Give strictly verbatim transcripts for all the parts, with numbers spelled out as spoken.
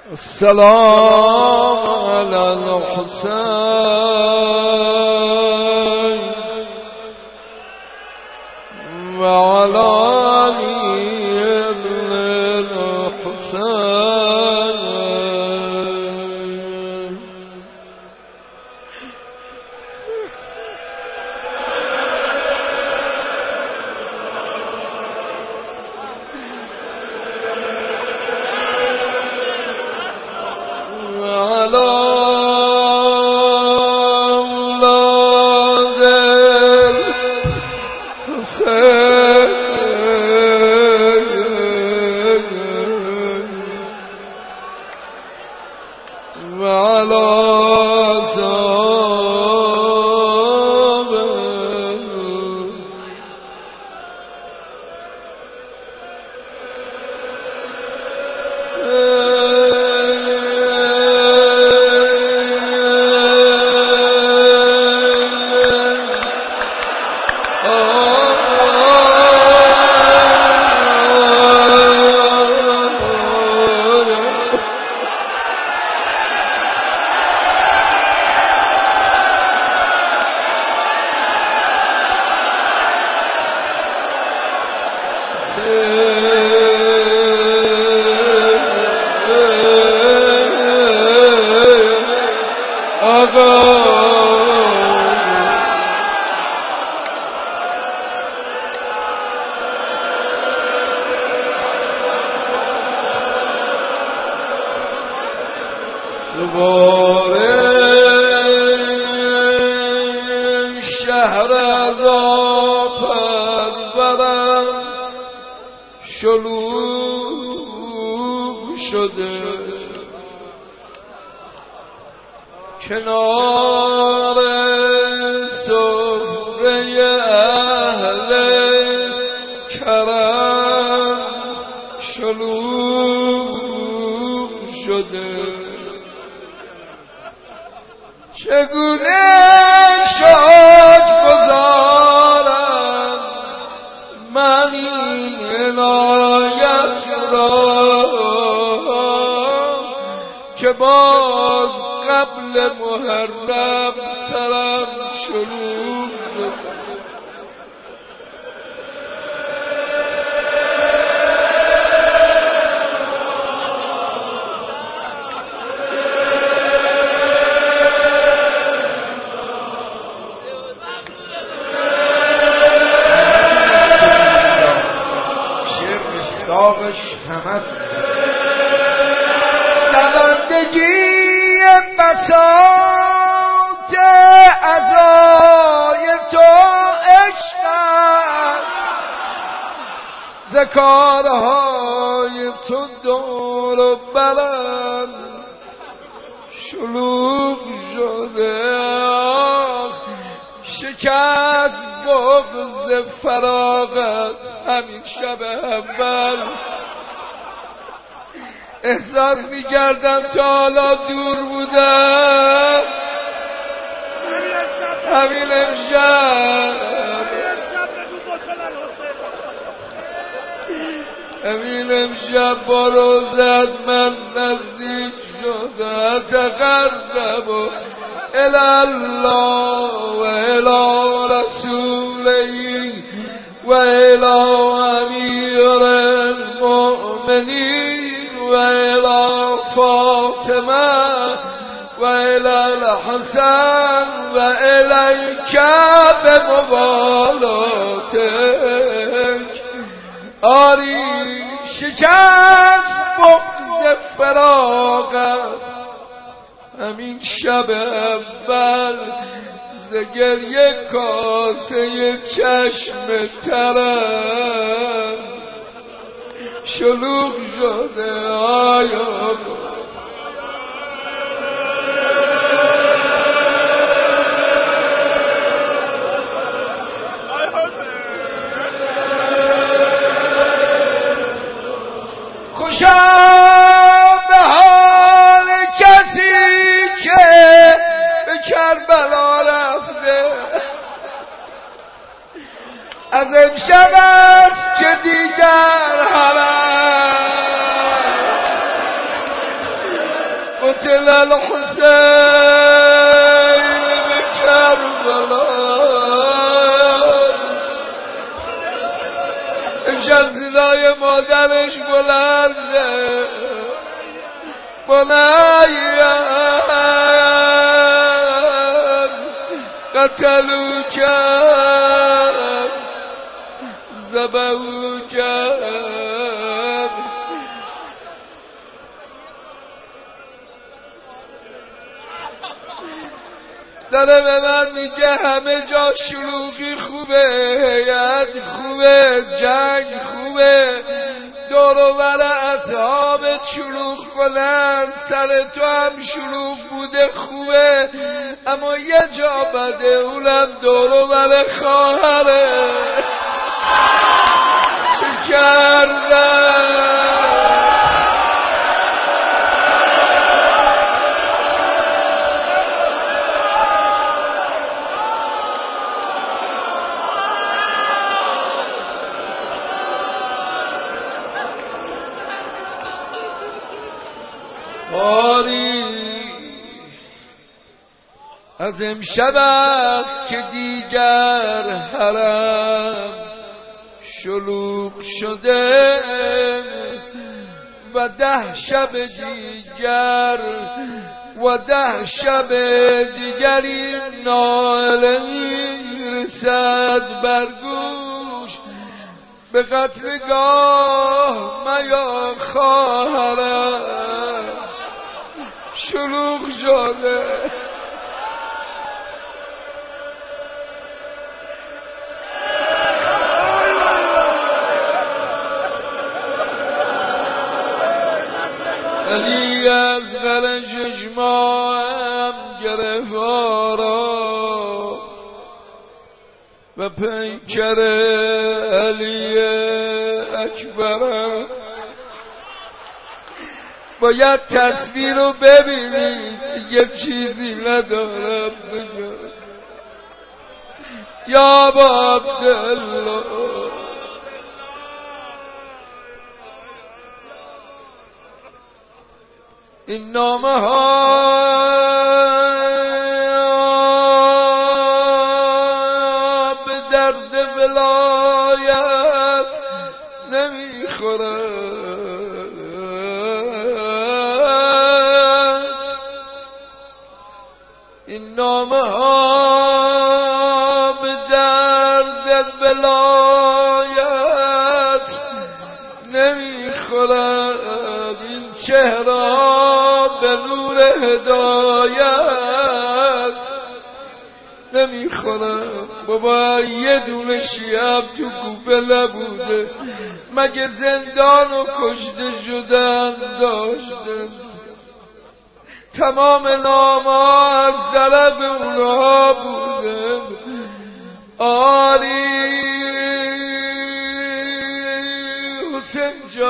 السلام على الحسين وعلى علي بن الحسين وعلى أولاد الحسين وعلى شهر عذاب برم شلوغ شده کنار سفره اهل کرم شلوغ شده چگونه شاد گذارم من این عنایت را که باز قبل محرم سرم شلوغ شد دوندگی بساط عزای تو عشقم ذکارهای تو دور و برم شلوغ شده شکست بغض فراغت همین شب اول احساس می‌کردم تا حالا دور بودم همین امشب همین امشب با روزت من نزدیک شدم تقرب الالله و الی رسوله و الی امیر المؤمنین و الی فاطمه و الی الحسن و الیک بموالاتک آری شکست بغض فراغت همین شب اول ز گریه کاسه چشم ترم شلوغ شده آیا خوشم به حال کسی که به کربلا رفته از امشب است که دیگر حرم قتل الحسین به کربلا امشب صدای مادرش بلنده بنیان قتلو کرد ذبحو کرد داره به من میگه همه جا شلوغی خوبه، هیئت خوبه، جنگ خوبه، دور و بر اصحابت شلوغ کنن، سر تو هم شلوغ بوده خوبه، اما یه جا بده، اونم دور و بر خواهره. چه کردن از امشب است که دیگر حرم شلوغ شده و ده شب دیگر و ده شب دیگری ناله میرسد بر گوش به قتلگاه میا خواهرم شلوغ شده. علی از غر چشمام گرفت آرام و پیکر علی اکبر. باید تصویر رو ببینید، دیگه چیزی ندارم بگم. یا با عبدالله این نامه ها به درد ولایت نمیخورد، این نامه ها به درد ولایت نمیخورد، این چهره به نور هدایت نمیخورم. بابا یه دونه شیعه تو کوفه نبوده مگه زندان و کشته شدن داشتن؟ تمام نامه از طرف اونها بوده. آری حسین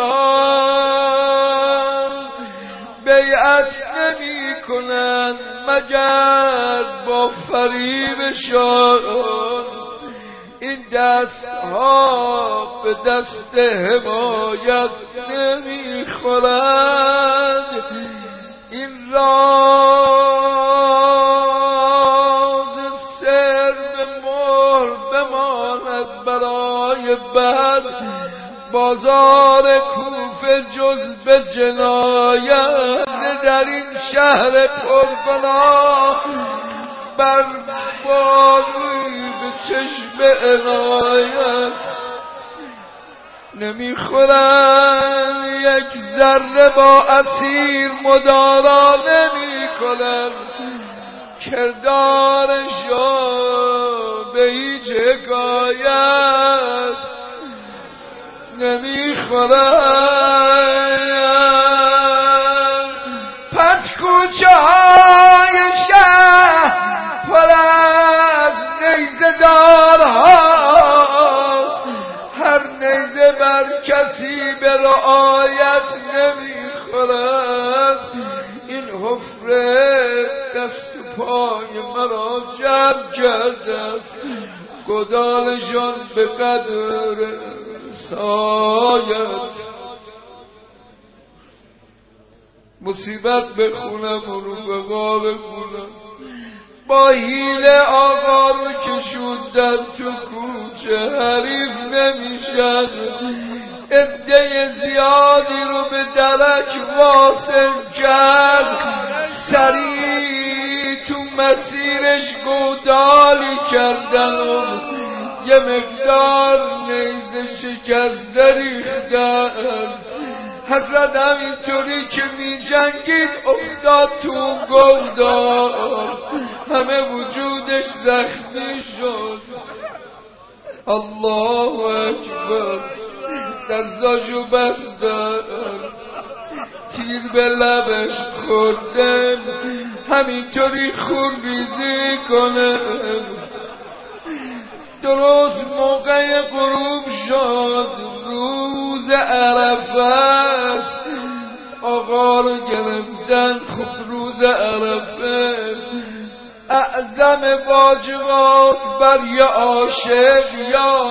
جان بیعت نمی کنند مگر با فریبشان، این دست ها به دست حمایت نمی خورند، این راز سر به مهر بماند برای بعد. بازار کوفه جز به جنایت در این شهر پرگناه بر بانوی به چشم عنایت نمیخورن، یک ذره با اسیر مدارا نمی کنن، کردارشو به هیچ حکایت نمیخورن. پس کوچه های شهر پر از نیزه دارها، هر نیزه بر کسی به رعایت نمیخورد، این حفره دست پای مرا جمع کرده، گدالشان به قدر سایت مصیبت بخونم و رفقا بخونم. با حیله آقا رو کشوندن تو کوچه، حریف نمیشن، عده زیادی رو به درک واصل کرد. سریع تو مسیرش گودالی کردن و یه مقدار نیزه شکسته ریختن. حضرت همینطوری که می جنگید افتاد تو گودال، همه وجودش زخمی شد. الله اکبر. دستاشو بستن، تیر به لبش خوردن، همینطوری خون ریزی کنه. درست موقع غروب شد، روز عرفه است. آقا رو گرفتن. خب روز عرفه اعظم واجبات بر یه عاشق یا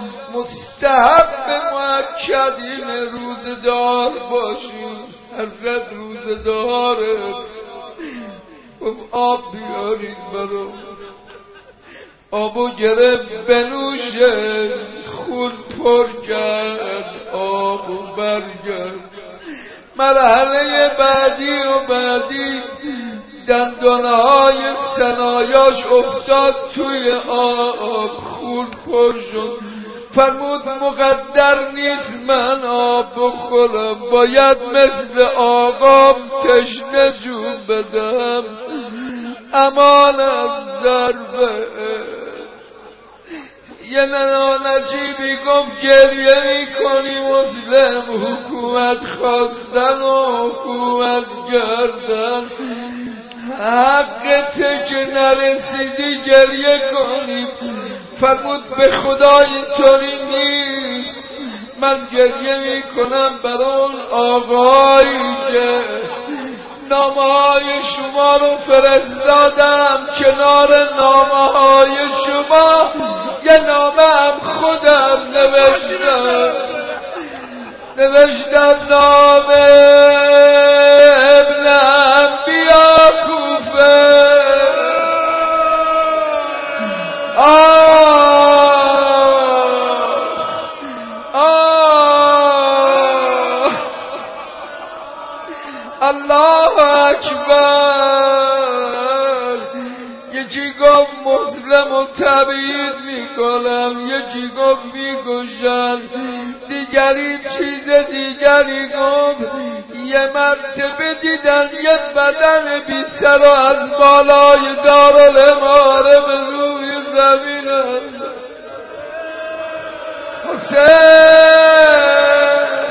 مستحب مؤکد این روزدار باشی. حضرت روزداره. گفت آب بیارید برام. آبو گرفت بنوشه، خون پر کرد، آبو برگرد. مرحله بعدی و بعدی دندانهای سنایاش افتاد توی آب، خون پر شد. فرمود مقدر نیست من آب بخورم، باید مثل آقام تشنه جون بدم. امان از ضربه. یه ننا نجیبی گفت گریه می کنی مسلم، حکومت خواستن و حکومت گردن، حقته که نرسیدی گریه کنی. فرمود به خدا اینطوری نیست، من گریه می کنم برای اون آقایی که نامه های شما رو فرستادم، کنار نامه های شما یه نامه هم خودم نوشتم نوشتم نامه ابن انبیا کوفه. آه آه الله اکبر. یکی گفت مسلم و تبعید میکنم، یکی گفت میکشن، دیگری چیز دیگری گفت. یه مرتبه دیدن یه بدن بی سر و از بالای دارالاماره به روی زمینم. حسین